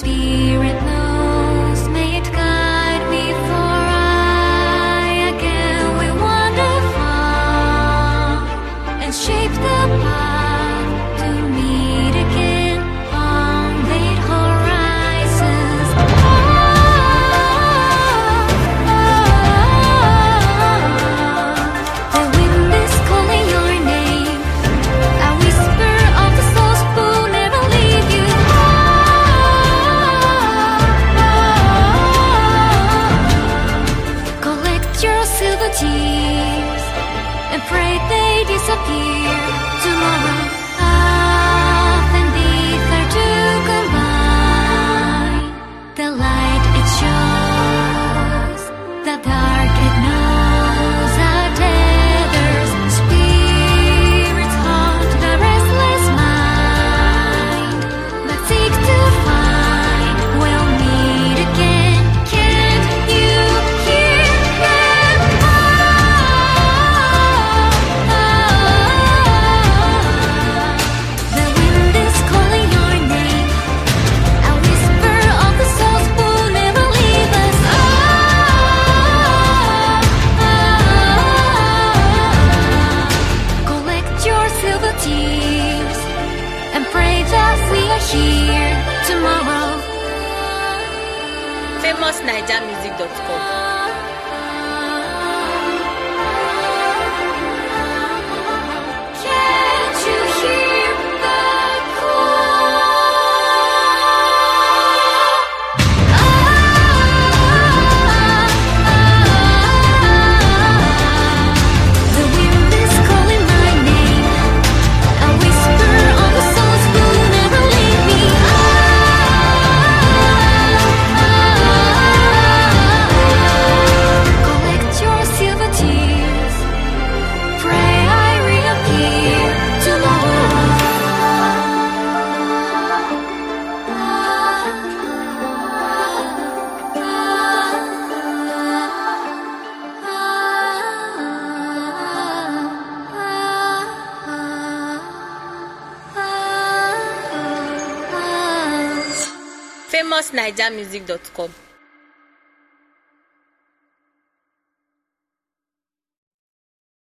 spirit knows, may it guide me, for I again will wander far and shape the path to meet again on late horizons. The wind is calling your name, a whisper of the souls who never leave you. Collect your silver tears and pray they disappear tomorrow. Earth and ether to combine. The light it shows, the dark it knows are tethers. Spirits haunt the restless mind, but seek to find we'll meet again. Can't you hear them? The wind is calling your name, a whisper of the souls who never leave us. Collect your silver tears and pray that we are here tomorrow. famousnigermusic.com. Can't you hear the call? The wind is calling my name, a whisper of the souls who never leave me. Collect your silver tears, pray I reappear tomorrow. famousnigermusic.com.